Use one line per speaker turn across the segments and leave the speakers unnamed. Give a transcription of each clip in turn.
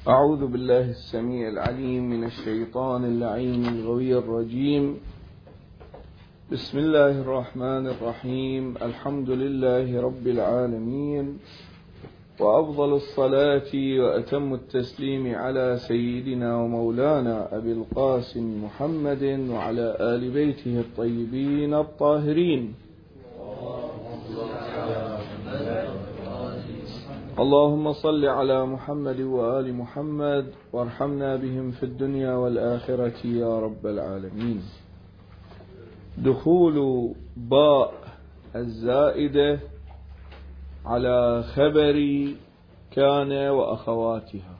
أعوذ بالله السميع العليم من الشيطان اللعين الغوي الرجيم. بسم الله الرحمن الرحيم. الحمد لله رب العالمين، وأفضل الصلاة وأتم التسليم على سيدنا ومولانا أبي القاسم محمد وعلى آل بيته الطيبين الطاهرين. اللهم صل على محمد وآل محمد وارحمنا بهم في الدنيا والآخرة يا رب العالمين. دخول باء الزائدة على خبر كان وأخواتها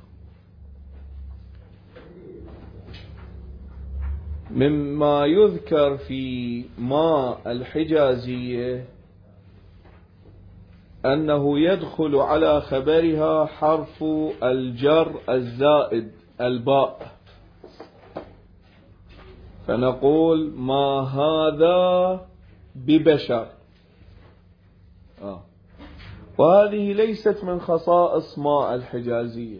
مما يذكر في ما الحجازية أنه يدخل على خبرها حرف الجر الزائد الباء، فنقول ما هذا ببشر. وهذه ليست من خصائص ما الحجازية،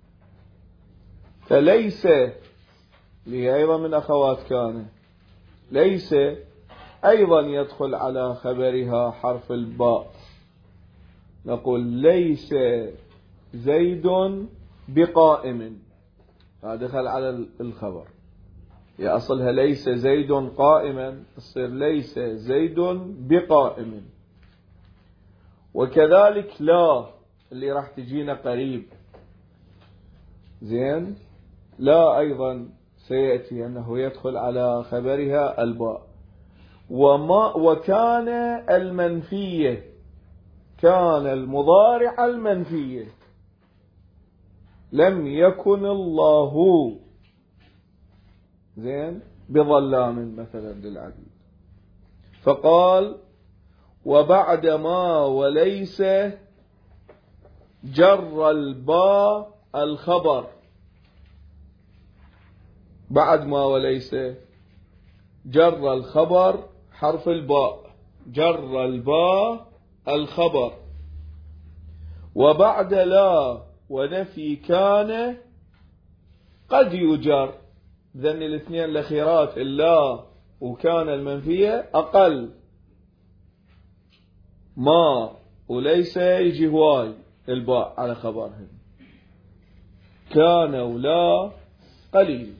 فليس لي أيضا من أخوات كان ليس أيضا يدخل على خبرها حرف الباء. نقول ليس زيد بقائم، هذا دخل على الخبر، يا أصلها ليس زيد قائما، تصير ليس زيد بقائم. وكذلك لا اللي راح تجينا قريب، زين، لا أيضا سيأتي أنه يدخل على خبرها الباء. وكان المنفية، كان المضارع المنفية، لم يكن الله زين بظلام مثلا للعبيد، فقال وبعد ما وليس جر الباء الخبر. بعد ما وليس جر الخبر حرف الباء، جر الباء الخبر. وبعد لا ونفي كان قد يجر، ذن الاثنين الأخيرات اللا وكان المنفية أقل، ما وليس يجي هواي الباء على خبرهم، كان ولا قليل.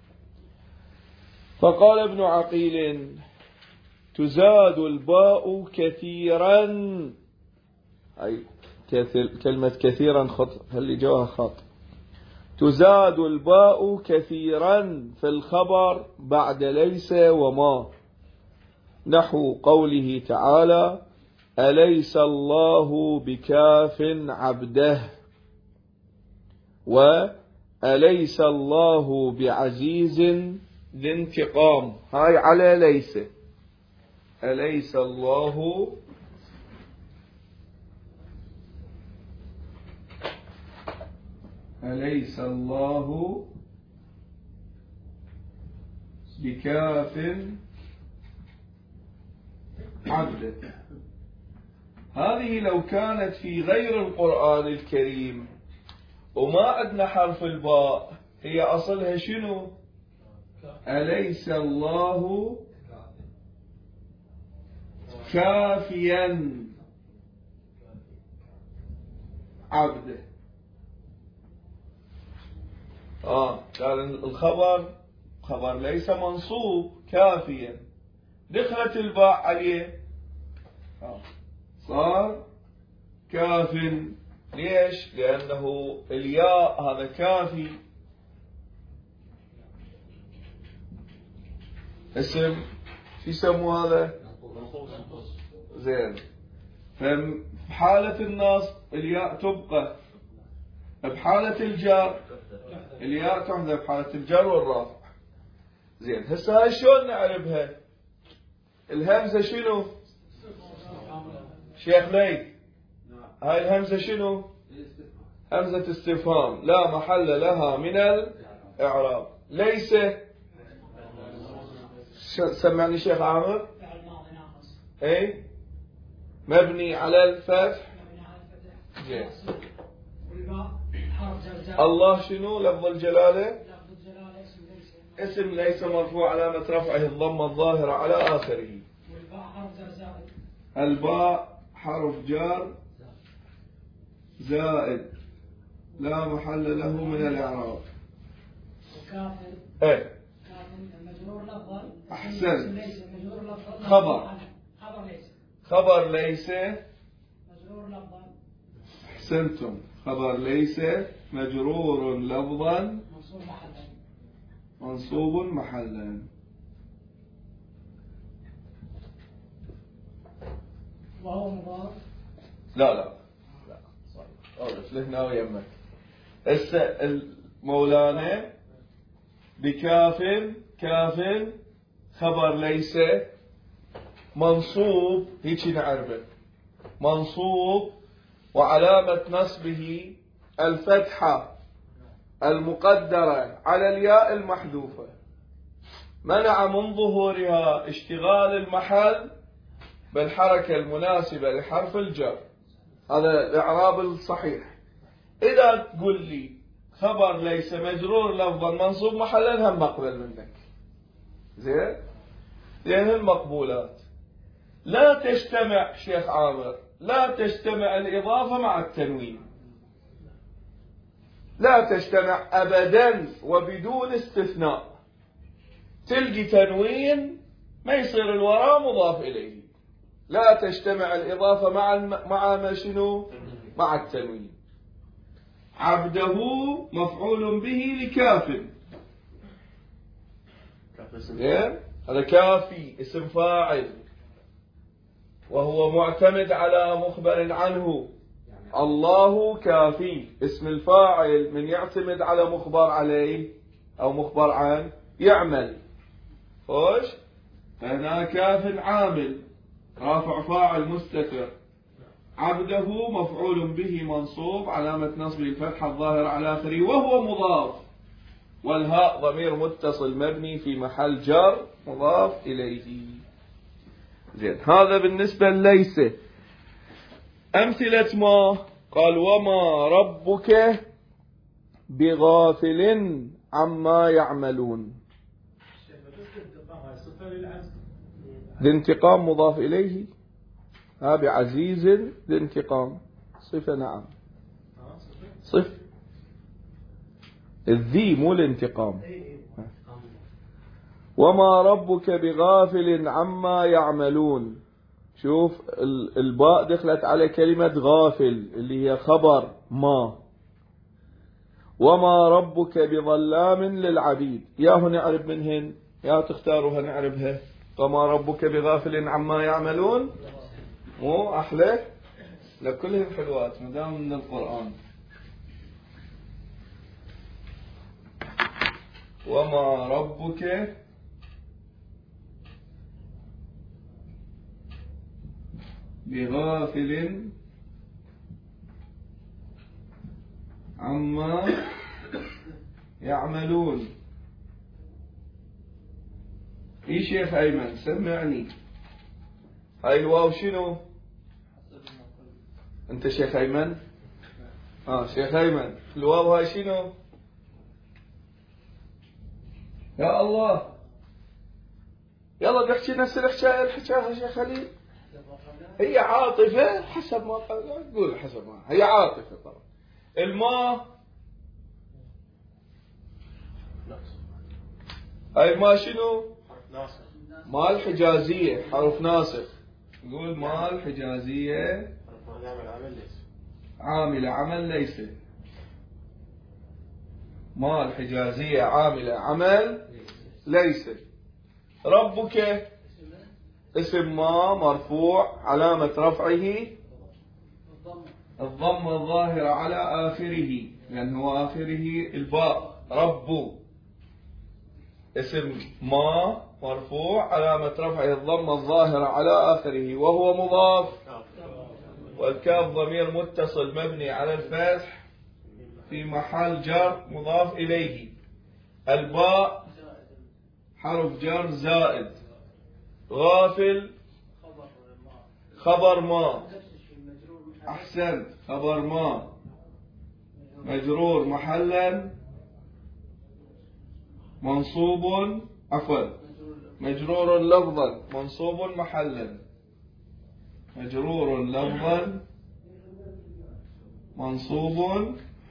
فقال ابن عقيل تزاد الباء كثيرا، أي كلمة كثيرا خط، اللي جواها خط. تزاد الباء كثيرا في الخبر بعد ليس وما، نحو قوله تعالى أليس الله بكاف عبده، وأليس الله بعزيز ذي انتقام. هاي على ليس، أليس الله أليس الله بكاف عبده. هذه لو كانت في غير القرآن الكريم وما أدنى حرف الباء، هي أصلها شنو؟ أليس الله كافيا عبده. قال الخبر خبر ليس منصوب كافيا، دخلت الباء عليه صار كاف. ليش؟ لأنه الياء هذا كافي، اسم شو يسموه هذا؟ زين. فبحالة النصب الياء تبقى، بحالة الجر الياء تحذف، بحالة الجر والرفع. زين، هسه هاي شلون نعرفها؟ الهمزة شنو؟ شيخ ليث، هاي الهمزة شنو؟ همزة استفهام لا محل لها من الإعراب. ليس سمعني شيخ عامر. اي مبني على الفتح. والباء حرف جر الله شنو لفظ الجلالة؟ اسم ليس مرفوع علامة رفعه الضمة الظاهرة على آخره. الباء حرف جار زائد لا محل له من الإعراب. ايه أحسن. خبر ليس أحسنتم. خبر ليس مجرور لفظا منصوب محلا.
وهو مضاف.
لا صحيح لهنا ويمك. مولانا بكاف كاف خبر ليس منصوب، هيك نعرفه منصوب وعلامة نصبه الفتحة المقدرة على الياء المحذوفة، منع من ظهورها اشتغال المحل بالحركة المناسبة لحرف الجر. هذا الإعراب الصحيح. إذا تقول لي خبر ليس مجرور لفظا منصوب محلا هم مقبل منك. زين؟ لأن المقبولات لا تجتمع شيخ عامر، لا تجتمع الإضافة مع التنوين، لا تجتمع أبدا وبدون استثناء. تلقي تنوين ما يصير الوراء مضاف إليه. لا تجتمع الإضافة مع ما شنو؟ مع التنوين. عبده مفعول به لكاف. هذا كافي اسم فاعل وهو معتمد على مخبر عنه. الله كافي اسم الفاعل من يعتمد على مخبر عليه أو مخبر عنه يعمل. خوش هنا كاف عامل رافع فاعل مستتر. عبده مفعول به منصوب علامة نصبه الفتحة الظاهرة على آخره وهو مضاف، والهاء ضمير متصل مبني في محل جر مضاف إليه. زين، هذا بالنسبة ليس. أمثلة ما قال وما ربك بغافل عما يعملون. الانتقام مضاف إليه. بعزيز الانتقام صفة. نعم صفة الذي مو الانتقام. وما ربك بغافل عما يعملون. شوف الباء دخلت على كلمة غافل اللي هي خبر ما. وما ربك بظلام للعبيد. ياهو نعرف منهن، يا تختاروها نعرفها. وما ربك بغافل عما يعملون مو أحلى؟ لكلهم حلوات مدام من القرآن. وما ربك بغافل عما يعملون. اي شيخ أيمن سمعني. هاي الواو شنو؟ انت شيخ أيمن؟ شيخ أيمن الواو هاي شنو؟ يا الله يلا بحكي نفس الحكاية شيخ خليل. هي عاطفة حسب ما قول، حسب ما هي عاطفة. طبعا الماء هاي ما شنو؟ ما الحجازية حرف ناسخ. نقول ما الحجازية عاملة عمل ليس. ما الحجازية عاملة عمل ليس. ربك اسم ما مرفوع علامة رفعه الضمة الظاهرة على آخره لأنه آخره الباء. رب اسم ما مرفوع علامة رفعه الضمة الظاهرة على آخره وهو مضاف، والكاف ضمير متصل مبني على الفتح في محل جر مضاف إليه. الباء حرف جر زائد. غافل خبر ما. أحسنت خبر ما مجرور محلا منصوب، عفوا مجرور لفظا منصوب محلا، مجرور لفظا منصوب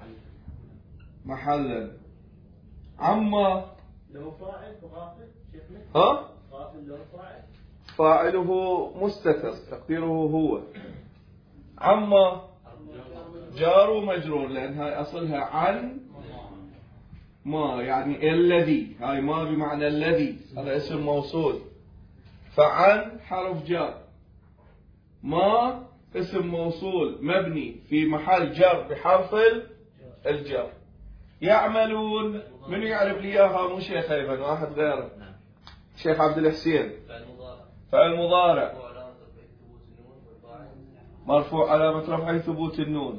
محلا. عما
لو فاعل وغافل شيخنا.
ها؟
غافل لو فاعل.
فاعله مستتر تقديره هو. عما جار ومجرور لأن هاي أصلها عن ما، يعني الذي، هاي ما بمعنى الذي، هذا اسم موصول. فعن حرف جار، ما اسم موصول مبني في محل جر بحرف الجر. يعملون، من يعرف لي اياها؟ مو شيخ ايمن، واحد غيره. شيخ عبد الحسين. فعل مضارع مرفوع علامة رفعه ثبوت النون،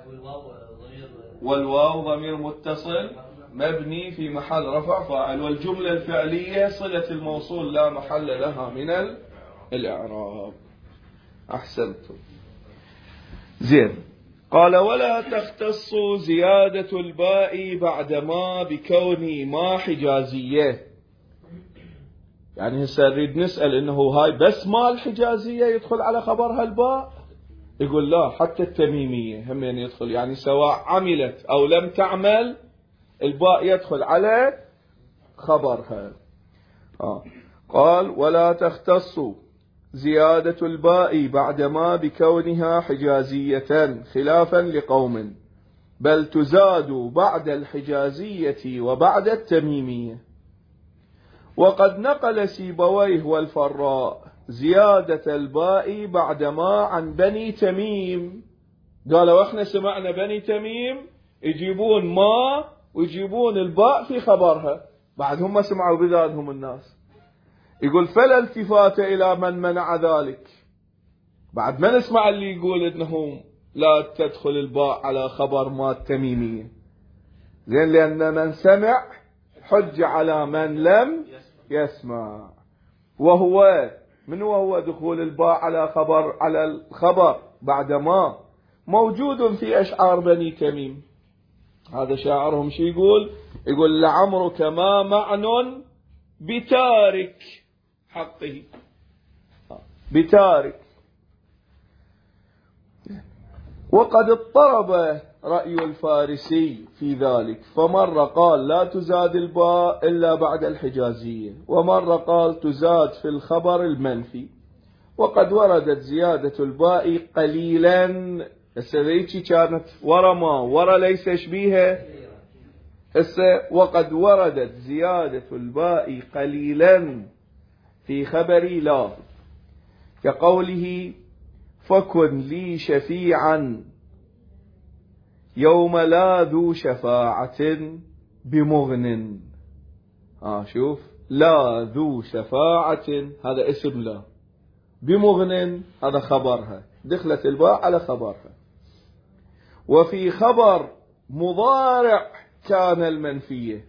والواو ضمير متصل مبني في محل رفع فاعل، والجملة الفعلية صلة الموصول لا محل لها من الإعراب. أحسنتم. زين. قال ولا تختص زيادة الباء بعد ما بكون ما حجازية. يعني هسه نريد نسأل إنه هاي بس ما الحجازية يدخل على خبرها الباء؟ يقول لا، حتى التميمية هم يعني يدخل، يعني سواء عملت أو لم تعمل الباء يدخل على خبرها. قال ولا تختص زيادة الباء بعدما بكونها حجازية خلافا لقوم، بل تزاد بعد الحجازية وبعد التميمية. وقد نقل سيبويه والفراء زيادة الباء بعدما عن بني تميم. قالوا احنا سمعنا بني تميم يجيبون ما ويجيبون الباء في خبرها، بعد هم سمعوا بذاتهم الناس. يقول فلا التفات إلى من منع ذلك، بعد ما نسمع اللي يقول إنهم لا تدخل الباء على خبر ما التميمية. زين، لأن من سمع حج على من لم يسمع. وهو من وهو دخول الباء على الخبر بعد ما موجود في أشعار بني تميم. هذا شاعرهم شو يقول؟ يقول لعمرك ما معنى بتارك حقه، بتارك. وقد اضطرب رأي الفارسي في ذلك، فمرة قال لا تزاد الباء إلا بعد الحجازية، ومرة قال تزاد في الخبر المنفي. وقد وردت زيادة الباء قليلا، السذيتي كانت ورا ما ورا ليس شبيها. وقد وردت زيادة الباء قليلا في خبر لا، كقوله فكن لي شفيعا يوم لا ذو شفاعة بمغن. شوف، لا ذو شفاعة هذا اسم لا، بمغن هذا خبرها، دخلت الباء على خبرها. وفي خبر مضارع كان المنفية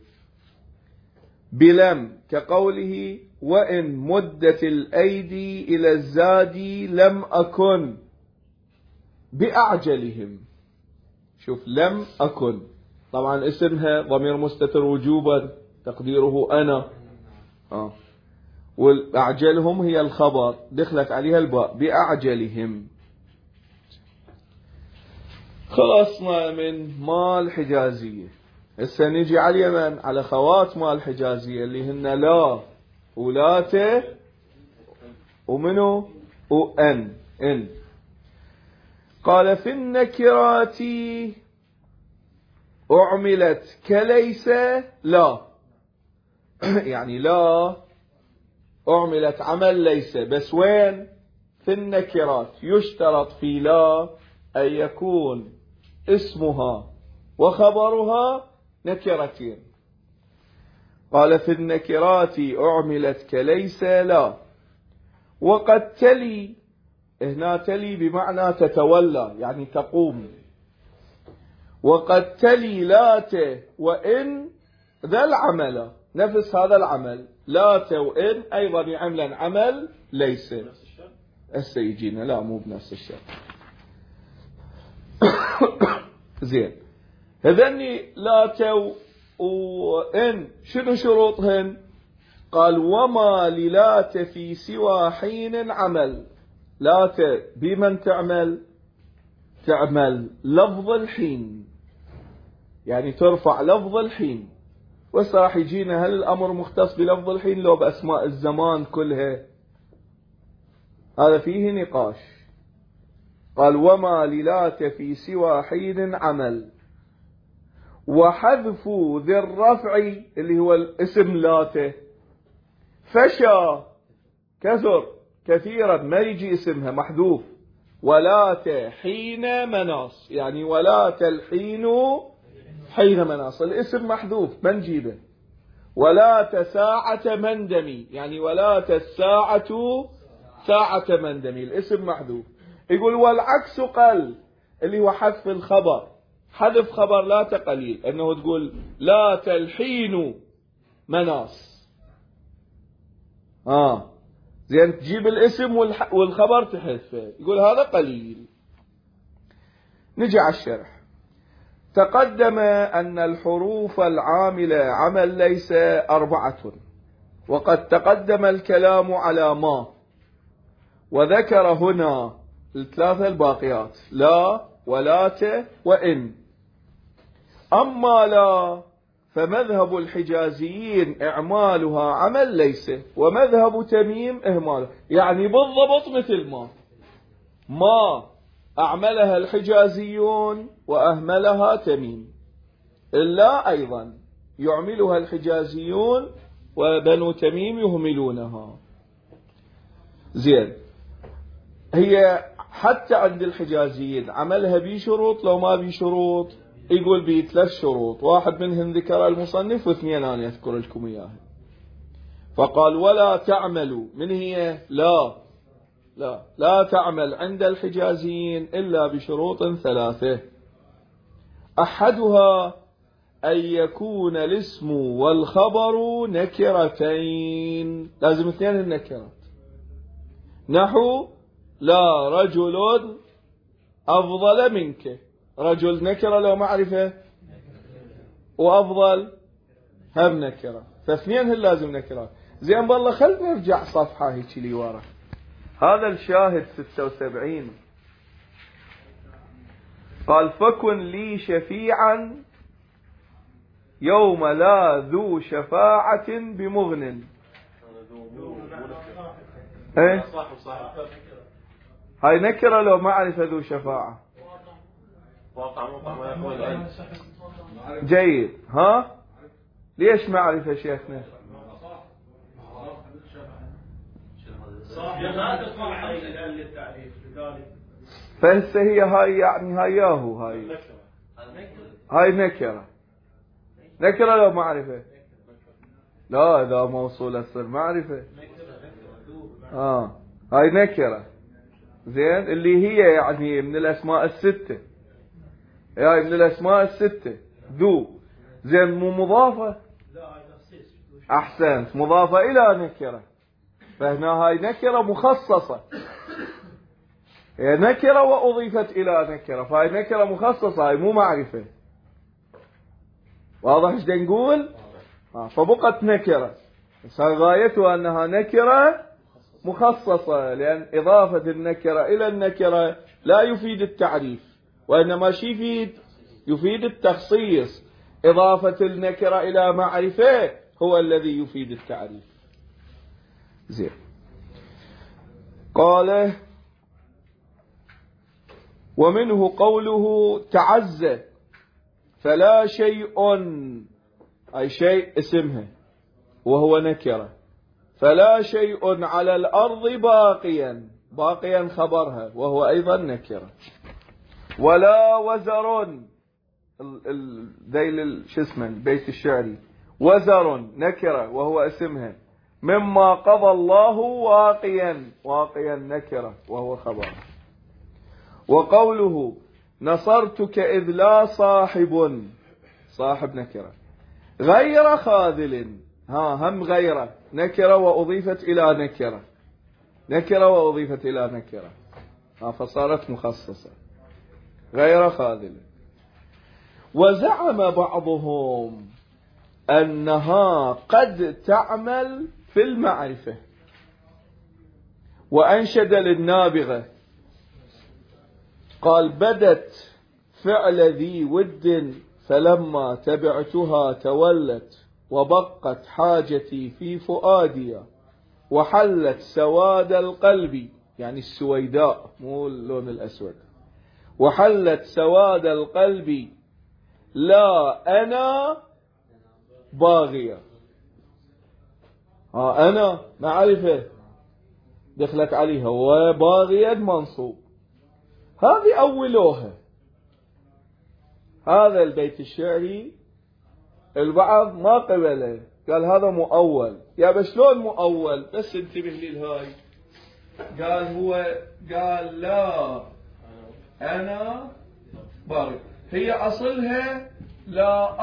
بلم، كقوله وإن مدت الأيدي إلى الزاد لم أكن بأعجلهم. شوف، لم أكن طبعا اسمها ضمير مستتر وجوبا تقديره أنا. والأعجلهم هي الخبر دخلت عليها الباء بأعجلهم. خلصنا من ما الحجازية. هسه نجي على اليمن على خوات ما الحجازية اللي هن لا ولاته ومنو وأن. قال في النكرات أعملت كليس لا، يعني لا أعملت عمل ليس، بس وين؟ في النكرات. يشترط في لا أن يكون اسمها وخبرها نكرتين. قال في النكرات أعملت كليس لا. وقد تلي، هنا تلي بمعنى تتولى يعني تقوم. وقد تلي لات وإن ذا العمل، نفس هذا العمل لات وإن أيضا يعملن عمل ليس. السيجينا لا مو بنفس الشيء. زين، هذني لات وإن شنو شروطهن؟ قال وما للات في سوى حين عمل. لات بمن تعمل؟ تعمل لفظ الحين، يعني ترفع لفظ الحين. وراح يجينا هل الأمر مختص بلفظ الحين لو بأسماء الزمان كلها؟ هذا فيه نقاش. قال وما للات في سوى حين عمل. وحذف ذي الرفع اللي هو الاسم لاته فشى كثر كثيرا، ما يجي اسمها محذوف. ولات حين مناص، يعني ولات الحين حين مناص، الاسم محذوف ما نجيبه. ولات ساعة مندمي، يعني ولات الساعة ساعة مندمي، الاسم محذوف. يقول والعكس قل، اللي هو حذف الخبر. حذف خبر لا قليل، انه تقول لا الحين مناص. زين تجيب الاسم والخبر تحذفه، يقول هذا قليل. نجي على الشرح. تقدم أن الحروف العاملة عمل ليس 4، وقد تقدم الكلام على ما، وذكر هنا الثلاثة الباقيات لا ولات وإن. أما لا فمذهب الحجازيين إعمالها عمل ليس، ومذهب تميم إهماله. يعني بالضبط مثل ما أعملها الحجازيون وأهملها تميم، إلا أيضا يعملها الحجازيون وبنو تميم يهملونها. زين، هي حتى عند الحجازيين عملها بشروط لو ما بشروط؟ يقول بي 3 شروط، واحد منهم ذكر المصنف واثنين أنا أذكر لكم إياه. فقال ولا تعمل، من هي؟ لا تعمل عند الحجازيين إلا بشروط 3. أحدها أن يكون الاسم والخبر نكرتين، لازم 2 النكرات. نحو لا رجل أفضل منك، رجل نكرة لو معرفة، وأفضل هم نكرة، ف2 لازم نكرات. زين بالله خلنا نرجع صفحة هيك لي ورا. هذا الشاهد 76. قال فكن لي شفيعا يوم لا ذو شفاعة بمغن. هاي نكرة لو معرفة ذو شفاعة. جيد. ليش معرفة شيخنا؟ فهسه هي هاي يعني هاياهو هاي نكرة لو معرفة. لا إذا موصولة تصير معرفة. هاي نكرة. زين، اللي هي يعني من الأسماء 6. هاي من الأسماء 6 ذو. زين مو مضافة؟ أحسنت، مضافة إلى نكرة. فهنا هاي نكرة مخصصة، هي نكرة وأضيفت إلى نكرة، فهاي نكرة مخصصة، هاي مو معرفة. واضح ايش نقول؟ فبقت نكرة، بس غايتها أنها نكرة مخصصة، لأن إضافة النكرة إلى النكرة لا يفيد التعريف، وإنما يفيد التخصيص. إضافة النكرة إلى معرفة هو الذي يفيد التعريف. زين، قال ومنه قوله تعزى فلا شيء، أي شيء اسمها وهو نكرة. فلا شيء على الأرض باقيا خبرها وهو أيضا نكرة. ولا وزر، ذيل شو اسمه البيت الشعري، وزر نكرة وهو اسمها. مما قضى الله واقيا نكرة وهو خبر. وقوله نصرتك إذ لا صاحب نكرة. غير خاذل، هم غيره نكرة وأضيفت إلى نكرة، فصارت مخصصة. غير خاذل. وزعم بعضهم أنها قد تعمل في المعرفة، وأنشد للنابغة قال: بدت فعل ذي ود فلما تبعتها تولت، وبقت حاجتي في فؤادي، وحلت سواد القلب، يعني السويداء مو اللون الأسود، وحلت سواد القلب لا أنا باغية. أنا معرفة دخلت عليها، وباغية منصوب. هذه أولوها. هذا البيت الشعري البعض ما قبله، قال هذا مؤول. يا شلون مؤول؟ بس انتبه لي الهاي. قال لا أنا باغي، هي أصلها لا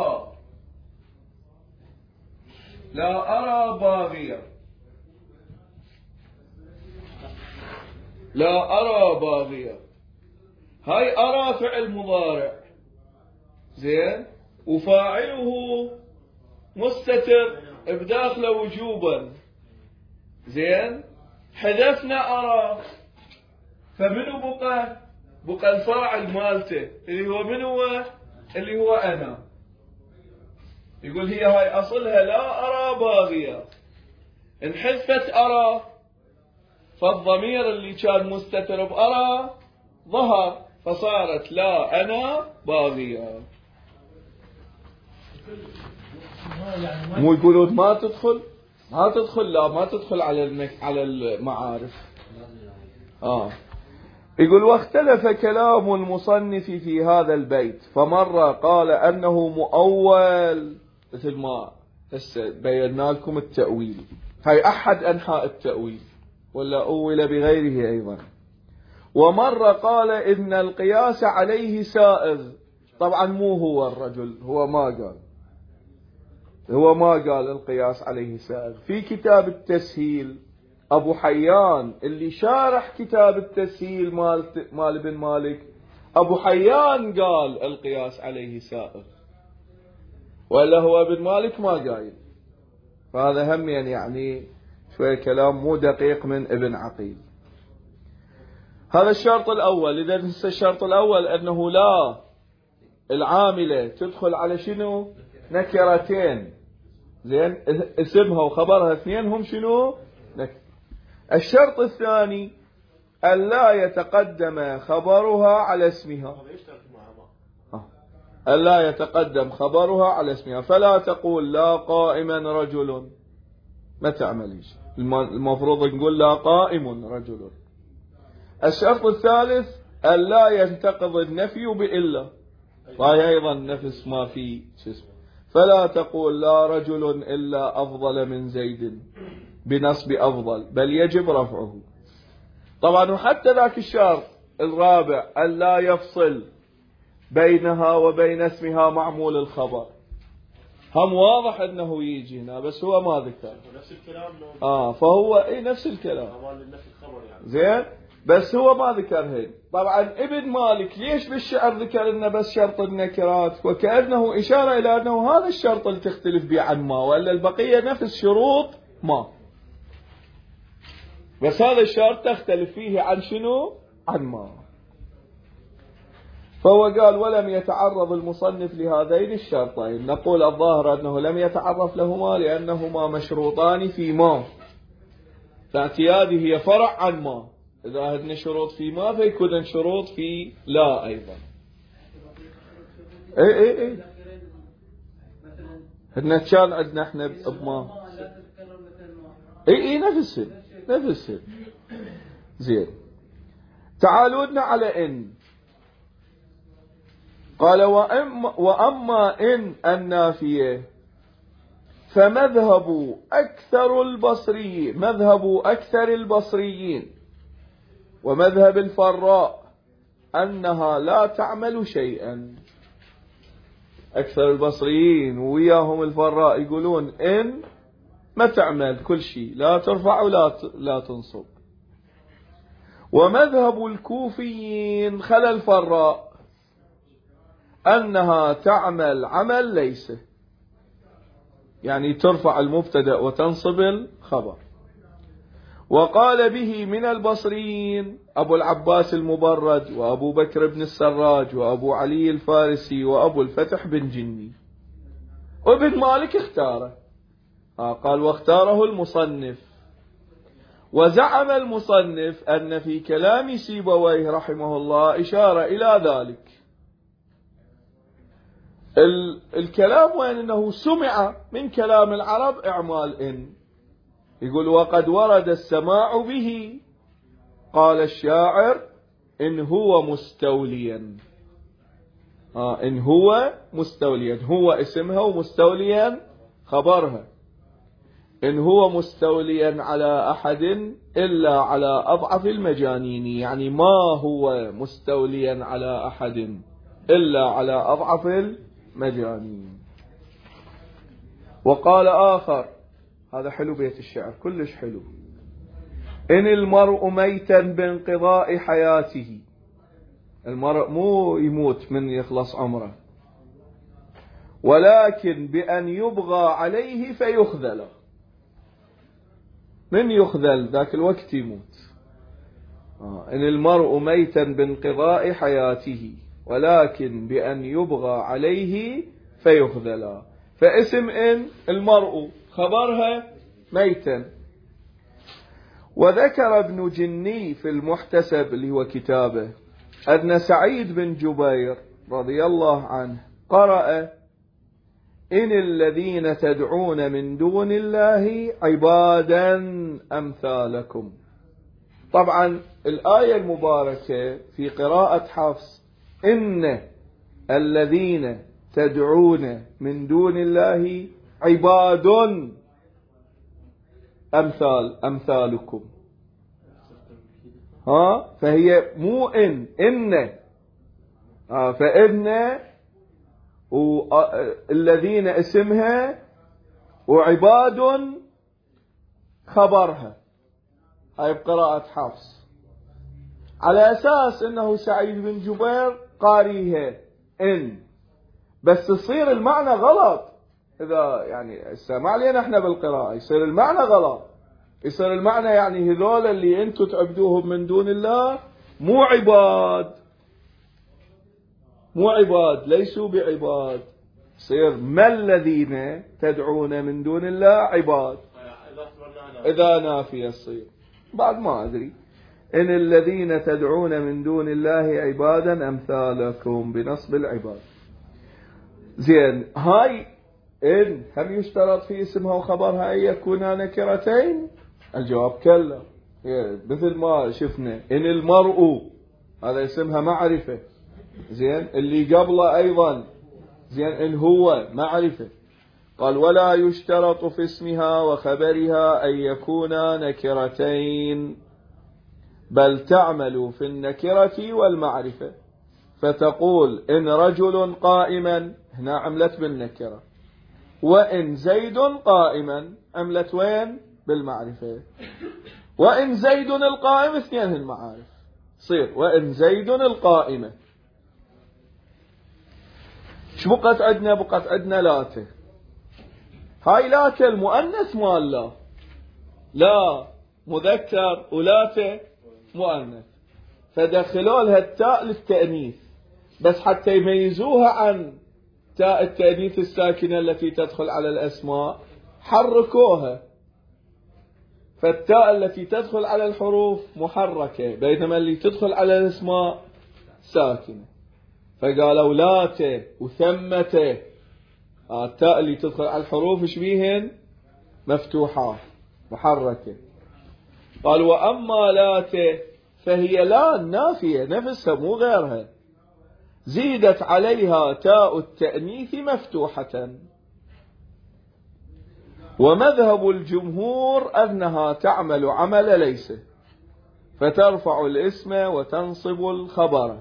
أرى باغية، لا أرى باغية. هاي أرى فعل مضارع، زين، وفاعله مستتر بداخله وجوبا، زين. حذفنا أرى، فمنو بقى الفاعل مالته اللي هو من هو؟ اللي هو أنا. يقول هي هاي أصلها لا أرى باغية، انحذفت أرى، فالضمير اللي كان مستتر بأرى ظهر، فصارت لا أنا باغية. مو يقولون ما تدخل لا ما تدخل على المعارف. يقول: واختلف كلام المصنف في هذا البيت، فمرة قال أنه مؤول، مثل ما بينا لكم التأويل، هاي أحد أنحاء التأويل، ولا أول بغيره أيضا. ومرة قال إن القياس عليه سائغ. طبعا مو هو الرجل، هو ما قال القياس عليه سائغ. في كتاب التسهيل أبو حيان اللي شارح كتاب التسهيل مال ابن مالك، أبو حيان قال القياس عليه سائغ، ولا هو ابن مالك ما قايل. فهذا هم يعني شوية كلام مو دقيق من ابن عقيل. هذا الشرط الأول. إذا ننسى الشرط الأول أنه لا العاملة تدخل على شنو؟ نكرتين، زين، اسمها وخبرها اثنين هم شنو؟ الشرط الثاني ألا يتقدم خبرها على اسمها، ألا يتقدم خبرها على اسمها، فلا تقول لا قائما رجل، ما تعمليش، المفروض نقول لا قائم رجل. الشرط الثالث ألا ينتقض النفي بإلا، وهي أيضا نفس ما في فلا تقول لا رجل إلا أفضل من زيد بنصب أفضل، بل يجب رفعه. طبعا وحتى ذاك الشرط الرابع ألا يفصل بينها وبين اسمها معمول الخبر، هم واضح أنه يجي هنا بس هو ما ذكر
نفس الكلام.
فهو نفس الكلام، زين، بس هو ما ذكر هين. طبعا ابن مالك ليش بالشعر ذكر انه بس شرط النكرات، وكأنه إشارة إلى أنه هذا الشرط اللي تختلف به عن ما، ولا البقية نفس شروط ما، بس هذا الشرط تختلف فيه عن شنو؟ عن ما. فهو قال: ولم يتعرض المصنف لهذين الشرطين. نقول الظاهر أنه لم يتعرف لهما لأنهما مشروطان في ما، فاعتياده هي فرع عن ما. إذا هدنا شروط في ما فيكون شروط في لا أيضا. اي هدنا كان عندنا احنا بما اي نفسه. زين، تعالوا لنا على إن. قال: وأما إن النافية فمذهب أكثر البصريين ومذهب الفراء أنها لا تعمل شيئا. أكثر البصريين وياهم الفراء يقولون إن ما تعمل كل شيء، لا ترفع ولا تنصب. ومذهب الكوفيين خلى الفراء أنها تعمل عمل ليس، يعني ترفع المبتدأ وتنصب الخبر. وقال به من البصريين أبو العباس المبرد وأبو بكر بن السراج وأبو علي الفارسي وأبو الفتح بن جني. وابن مالك اختاره، قال واختاره المصنف. وزعم المصنف أن في كلام سيبويه رحمه الله إشارة إلى ذلك. الكلام وين أنه سمع من كلام العرب إعمال إن، يقول وقد ورد السماع به، قال الشاعر إن هو مستوليا. إن هو مستوليا، هو اسمها ومستوليا خبرها. إن هو مستوليا على أحد إلا على أضعف المجانين، يعني ما هو مستوليا على أحد إلا على أضعف المجانين. وقال آخر، هذا حلو بيت الشعر كلش حلو، إن المرء ميتا بانقضاء حياته، المرء مو يموت من يخلص عمره، ولكن بأن يبغى عليه فيخذل. من يخذل ذاك الوقت يموت. إن المرء ميتا بانقضاء حياته ولكن بأن يبغى عليه فيخذل. فاسم إن المرء خبرها ميتا. وذكر ابن جني في المحتسب اللي هو كتابه أن سعيد بن جبير رضي الله عنه قرأ إن الذين تدعون من دون الله عبادا أمثالكم. طبعا الآية المباركة في قراءة حفص إن الذين تدعون من دون الله عباد أمثالكم، فهي مو إن فإن الذين اسمها وعباد خبرها، هاي بقراءة حفص، على أساس أنه سعيد بن جبير قاريها إن، بس يصير المعنى غلط. إذا يعني ما علينا احنا بالقراءة، يصير المعنى غلط، يصير المعنى يعني هذول اللي انتم تعبدوهم من دون الله مو عباد، مو عباد، ليسوا بعباد. يصير ما الذين تدعون من دون الله عباد، إذا نافية يصير بعد ما أدري. إن الذين تدعون من دون الله عبادا أمثالكم بنصب العباد. زين، هاي إن هم يشترط في اسمها وخبرها أن يكونا نكرتين؟ الجواب كلا، مثل ما شفنا إن المرء هذا اسمها معرفة، زين، اللي قبله أيضا زين إن هو معرفة. قال ولا يشترط في اسمها وخبرها أن يكونا نكرتين، بل تعمل في النكرة والمعرفة، فتقول إن رجل قائما، هنا عملت بالنكرة، وإن زيد قائما عملت وين؟ بالمعرفة. وإن زيد القائم اثنين المعارف، صير وإن زيد القائمة. شو بقت عندنا؟ بقت عندنا لاته. هاي لاته المؤنث مال لا، لا مذكر ولاته مؤنث، فدخلوا لها التاء للتأنيث، بس حتى يميزوها عن تاء التأنيث الساكنة التي تدخل على الأسماء حركوها، فالتاء التي تدخل على الحروف محركة بينما اللي تدخل على الأسماء ساكنة، فقالوا لاته وثمته. التاء اللي تدخل على الحروف شبيهن مفتوحة محركة. قال وأما لاته فهي لا نافية نفسها مو غيرها، زيدت عليها تاء التأنيث مفتوحة. ومذهب الجمهور أنها تعمل عمل ليس، فترفع الاسم وتنصب الخبر،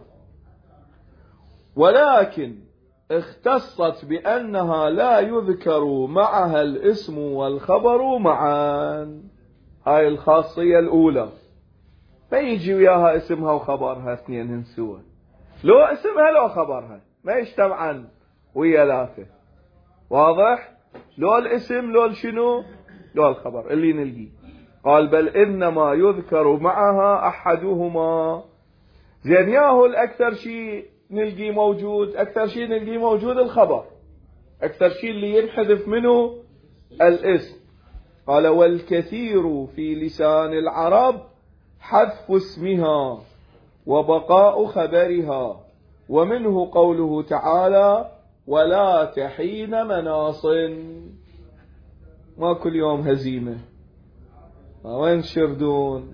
ولكن اختصت بأنها لا يذكر معها الاسم والخبر معا. هاي الخاصية الأولى، فيجي وياها اسمها وخبرها اثنين سوا، لو اسمها لو خبرها، ما يجتمعن ويا لاته. واضح؟ لو الاسم لو شنو لو الخبر اللي نلقيه. قال بل إنما يذكر معها أحدهما. زين ياهو الأكثر شيء نلقي موجود، أكثر شيء نلقي موجود الخبر، أكثر شيء اللي ينحذف منه الاسم. قال والكثير في لسان العرب حذف اسمها وبقاء خبرها، ومنه قوله تعالى ولا تحين مناص. ما كل يوم هزيمة، وين شردون؟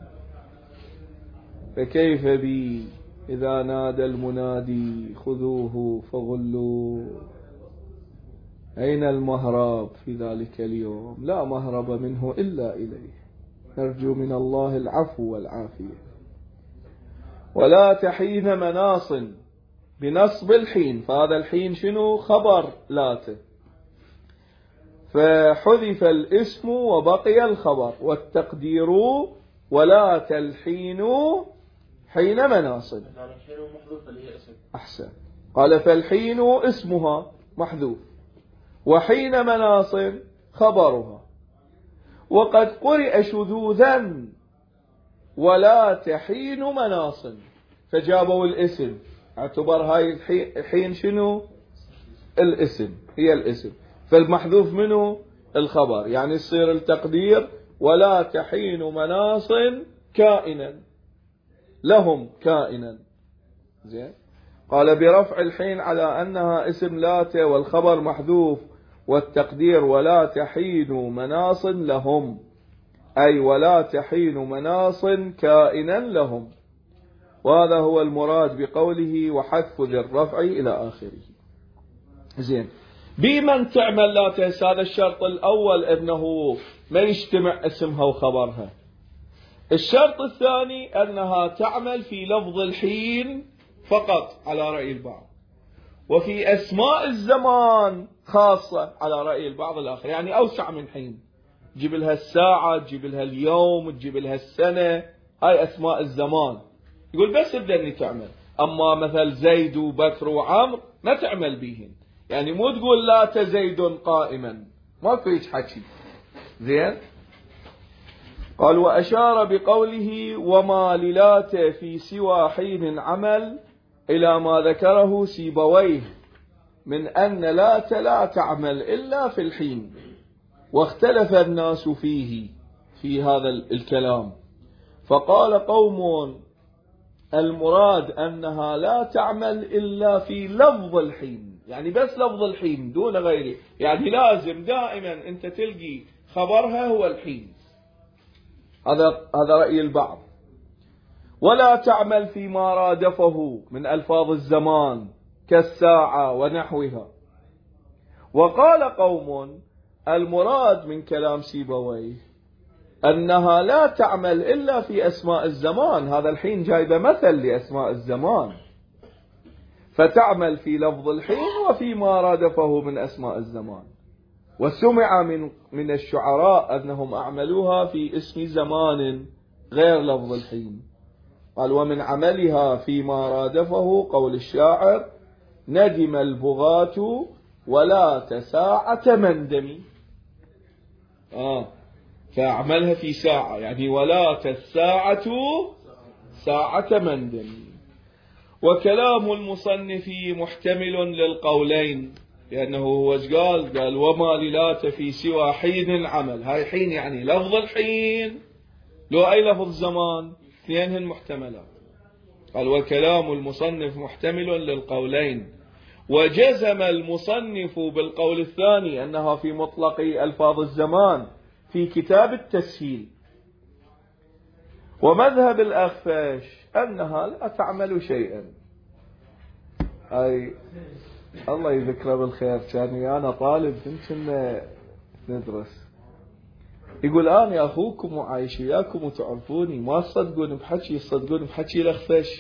فكيف بي إذا نادى المنادي خذوه فغلوا. أين المهرب في ذلك اليوم؟ لا مهرب منه إلا إليه، نرجو من الله العفو والعافية. ولا تحين مناص بنصب الحين، فهذا الحين شنو؟ خبر لاته، فحذف الاسم وبقي الخبر، والتقدير ولا تلحينوا حين مناصب. أحسن. قال فالحين اسمها محذوف، وحين مناصب خبرها. وقد قرئ شذوذا ولا تحين مناصب، فجابوا الاسم، اعتبر هاي الحين شنو؟ الاسم، هي الاسم، فالمحذوف منه الخبر، يعني يصير التقدير ولا تحين مناص كائنا لهم كائنا. زين. قال برفع الحين على أنها اسم لاته والخبر محذوف، والتقدير ولا تحين مناص لهم، أي ولا تحين مناص كائنا لهم. وهذا هو المراد بقوله وحذف ذي الرفع إلى آخره. زين. بمن تعمل لاته؟ هذا الشرط الأول أنه ما يجتمع اسمها وخبرها. الشرط الثاني أنها تعمل في لفظ الحين فقط على رأي البعض، وفي أسماء الزمان خاصة على رأي البعض الآخر، يعني أوسع من حين، تجيب لها الساعة، تجيب لها اليوم، تجيب لها السنة، هاي أسماء الزمان. يقول بس بدأني تعمل، أما مثل زيد وبكر وعمر ما تعمل بيهن، يعني مو تقول لا تزيد قائما، ما فيش حكي. زين. قال وأشار بقوله وما للات في سوى حين عمل إلى ما ذكره سيبويه من أن لات لا تعمل إلا في الحين، واختلف الناس فيه في هذا الكلام. فقال قوم المراد أنها لا تعمل إلا في لفظ الحين، يعني بس لفظ الحين دون غيره، يعني لازم دائما أنت تلقي خبرها هو الحين. هذا رأي البعض. ولا تعمل فيما رادفه من ألفاظ الزمان كالساعة ونحوها. وقال قوم المراد من كلام سيبويه أنها لا تعمل إلا في أسماء الزمان، هذا الحين جايبه مثل لأسماء الزمان، فتعمل في لفظ الحين وفيما رادفه من أسماء الزمان. وسمع من الشعراء أنهم أعملوها في اسم زمان غير لفظ الحين. قال ومن عملها فيما رادفه قول الشاعر ندم البغاة ولا تساعة مندمي. فأعملها في ساعة، يعني ولا الساعة ساعة مندمي. وكلام المصنف محتمل للقولين، لأنه هو قال وما للات في سوى حين عمل، هاي حين يعني لفظ الحين لو أي لفظ زمان، اثنينهن محتملات. قال وكلام المصنف محتمل للقولين، وجزم المصنف بالقول الثاني أنها في مطلق ألفاظ الزمان في كتاب التسهيل. ومذهب الأخفش أنها لا تعمل شيئا. أي الله يذكره بالخير، كاني أنا طالب كنا ندرس، يقول أنا أخوكم وعايش وياكم وتعرفوني، ما تصدقون بحكي، يصدقون بحكي الأخفش.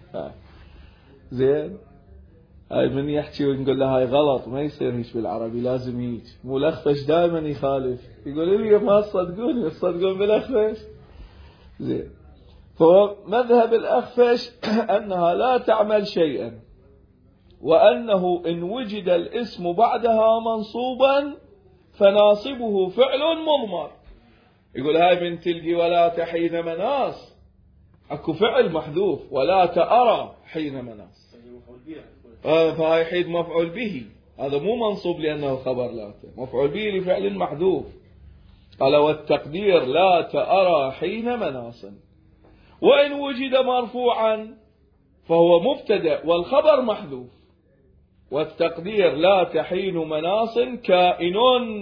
زين. هاي من يحكي ونقول له هاي غلط، ما يصير هيك بالعربي، لازم هيك، مو الأخفش دائما يخالف، يقول لي ما تصدقوني، يصدقون بالأخفش. زين. فمذهب الأخفش أنها لا تعمل شيئا، وأنه إن وجد الاسم بعدها منصوبا فناصبه فعل مضمر. يقول هاي بنت تلقي ولا حين مناص، اكو فعل محذوف ولا تأرى حين مناص، فهاي حيد مفعول به، هذا مو منصوب لأنه خبر لا، مفعول به لفعل محذوف. قال والتقدير لا تأرى حين مناص. وإن وجد مرفوعا فهو مبتدأ والخبر محذوف، والتقدير لا تحين مناص كائن.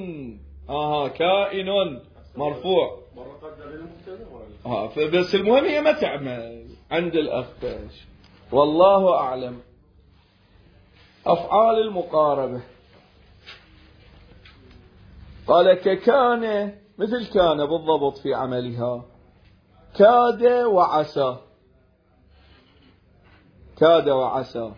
كائن مرفوع. بس المهم هي ما تعمل عند الأخ. والله أعلم. أفعال المقاربة. قال ككان، مثل كان بالضبط في عملها، كاد وعسى، كاد وعسى،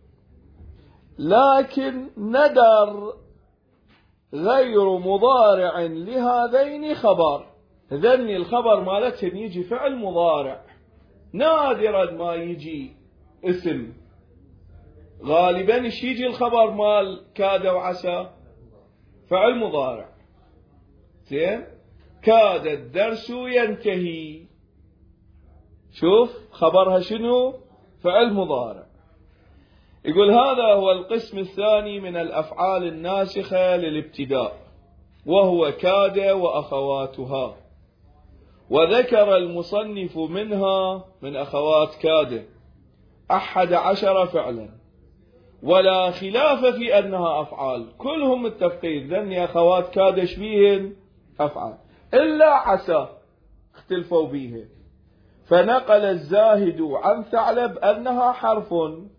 لكن ندر غير مضارع لهذين خبر. ذني الخبر مالتهم يجي فعل مضارع، نادرا ما يجي اسم. غالبا يجي الخبر مال كاد وعسى فعل مضارع. زين، كاد الدرس ينتهي، شوف خبرها شنو؟ فعل مضارع. يقول هذا هو القسم الثاني من الأفعال الناسخة للابتداء، وهو كاد وأخواتها. وذكر المصنف منها، من أخوات كاد، 11 فعلا، ولا خلاف في أنها أفعال، كلهم متفقين ذني أخوات كاد شبيهن أفعال، إلا عسى اختلفوا بيها. فنقل الزاهد عن ثعلب أنها حرف،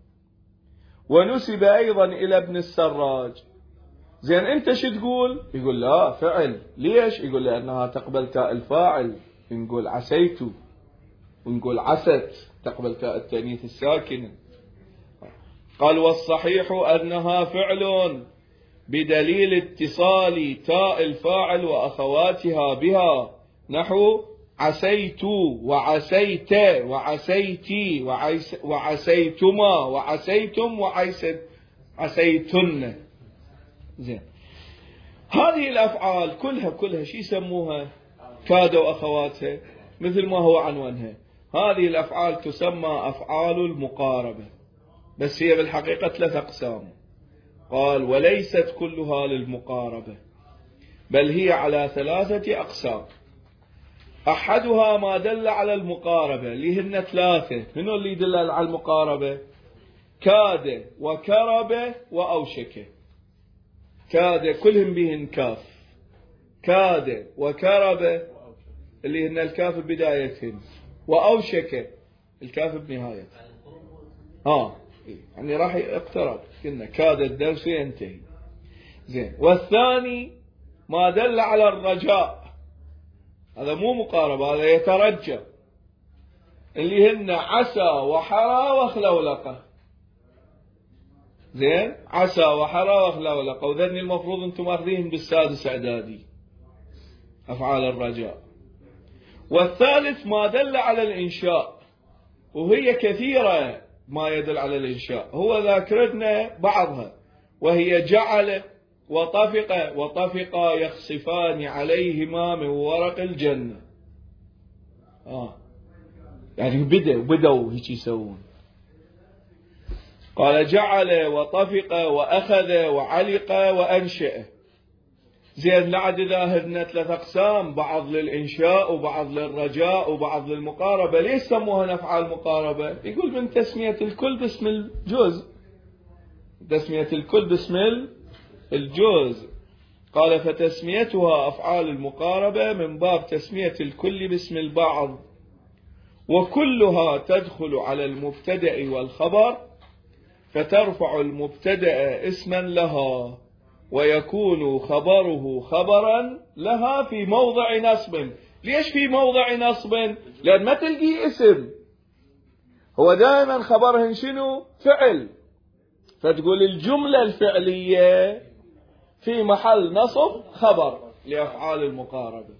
ونسب أيضا إلى ابن السراج. زين أنت شو تقول؟ يقول لا فعل. ليش؟ يقول لأنها تقبل تاء الفاعل، نقول عسيت ونقول عست، تقبل تاء التأنيث الساكنة. قال والصحيح أنها فعل بدليل اتصال تاء الفاعل وأخواتها بها، نحو عسيت وعسيت وعسيتي وعسيتما وعسيتم وعسيتن. زين، هذه الأفعال كلها شي يسموها؟ كاد وأخواتها، مثل ما هو عنوانها. هذه الأفعال تسمى أفعال المقاربة، بس هي بالحقيقة 3 أقسام. قال وليست كلها للمقاربة، بل هي على 3 أقسام. أحدها ما دل على المقاربة، اللي هن 3. منو اللي يدل على المقاربة؟ كاد وكرب وأوشك. كاد كلهم بهن كاف، كاد وكرب اللي هن الكاف بدايتهن، وأوشك الكاف بنهايتهن. يعني راح يقترب، قلنا كاد الدرس ينتهي. زين، والثاني ما دل على الرجاء، هذا مو مقاربة، هذا يترجى، اللي هن عسى وحرى وخلولقة. زين، عسى وحرى وخلولقة، وذني المفروض انتم ماخذين بالسادس اعدادي، أفعال الرجاء. والثالث ما دل على الإنشاء، وهي كثيرة ما يدل على الإنشاء، هو ذاكرتنا بعضها، وهي جعل وطفق يخصفان عليهما من ورق الجنة. يعني بدوا هيك يسوون. قال جعل وطفق وأخذ وعلق وأنشأ. زين، لعد ذاهرنا 3 أقسام، بعض للإنشاء وبعض للرجاء وبعض للمقاربة. ليش سموها أفعال مقاربة؟ يقول من تسمية الكل باسم الجزء، تسمية الكل باسم الجزء. قال فتسميتها أفعال المقاربة من باب تسمية الكل باسم البعض، وكلها تدخل على المبتدأ والخبر، فترفع المبتدأ اسما لها، ويكون خبره خبرا لها في موضع نصب. ليش في موضع نصب؟ لأن ما تلقي اسم، هو دائما خبرهن شنو؟ فعل، فتقول الجملة الفعلية في محل نصب خبر لأفعال المقاربة.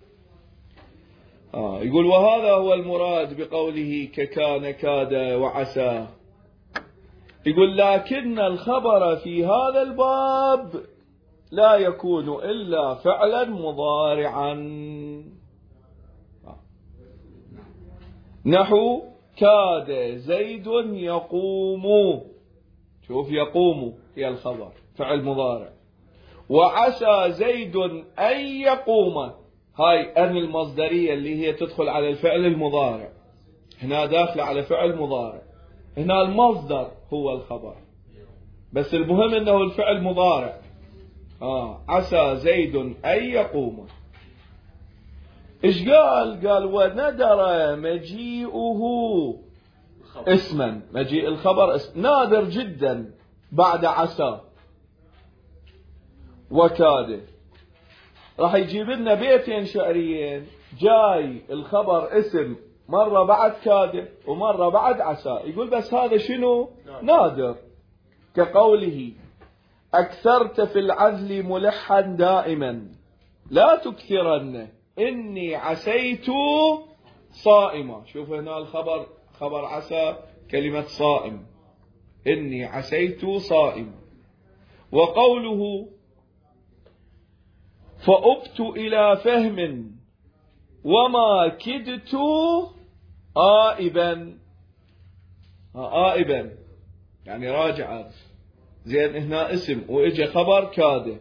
يقول وهذا هو المراد بقوله ككان كاد وعسى. يقول لكن الخبر في هذا الباب لا يكون إلا فعلا مضارعا، نحو كاد زيد يقوم، شوف يقوم هي الخبر فعل مضارع، وعسى زيد أن يقوم، هاي أن المصدرية اللي هي تدخل على الفعل المضارع، هنا داخل على فعل مضارع، هنا المصدر هو الخبر، بس المهم أنه الفعل مضارع. عسى زيد أن يقوم. إيش قال؟ قال وندر مجيئه اسما، مجيء الخبر اسم نادر جدا بعد عسى وكاد. راح يجيب لنا بيتين شعريين جاي الخبر اسم مرة بعد كاد ومرة بعد عسى، يقول بس هذا شنو؟ نادر. كقوله أكثرت في العزل ملحا دائما لا تكثرن إني عسيت صائمة. شوف هنا الخبر خبر عسى كلمة صائم، إني عسيت صائم. وقوله فأبت إلى فهم وما كدت آئبا، آئبا يعني راجع. زين هنا اسم وإجا خبر كاده.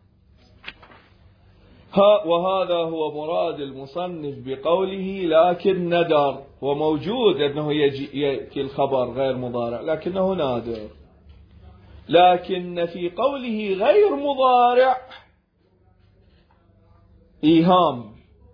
وهذا هو مراد المصنف بقوله لكن ندر، وموجود أنه يأتي الخبر غير مضارع لكنه نادر. لكن في قوله غير مضارع إيهام.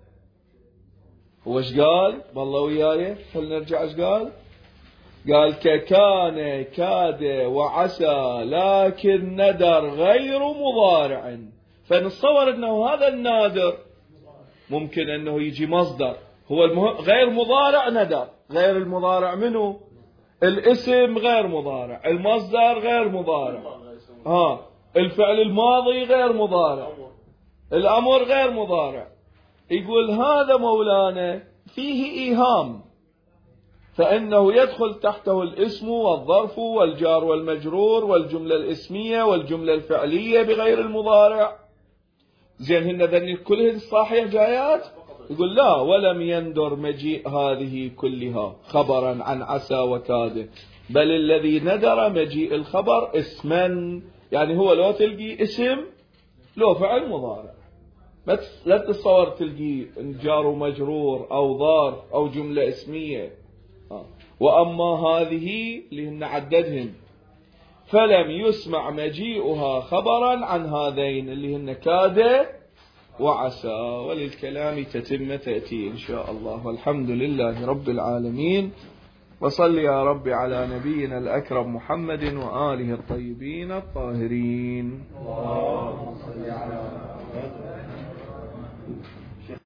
هو ايش قال؟ والله وياي خلنا نرجع ايش قال؟ قال ككان كاد وعسى لكن ندر غير مضارع. فنتصور انه هذا النادر ممكن انه يجي مصدر، هو غير مضارع ندر، غير المضارع منه الاسم غير مضارع، المصدر غير مضارع، الفعل الماضي غير مضارع، الامر غير مضارع. يقول هذا مولانا فيه ايهام، فإنه يدخل تحته الاسم والظرف والجار والمجرور والجملة الاسمية والجملة الفعلية بغير المضارع. زين هن ذني كلهن صاحية جايات؟ يقول لا، ولم يندر مجيء هذه كلها خبرا عن عسى وكاد، بل الذي ندر مجيء الخبر اسما، يعني هو لو تلقي اسم لو فعل مضارع، بس لا تتصور تلقي جار ومجرور أو ظرف أو جملة اسمية. وأما هذه اللي هن عددهن فلم يسمع مجيئها خبرا عن هذين اللي هن كاد وعسى. وللكلام تتم تأتي إن شاء الله. والحمد لله رب العالمين، وصل يا رب على نبينا الأكرم محمد وآله الطيبين الطاهرين.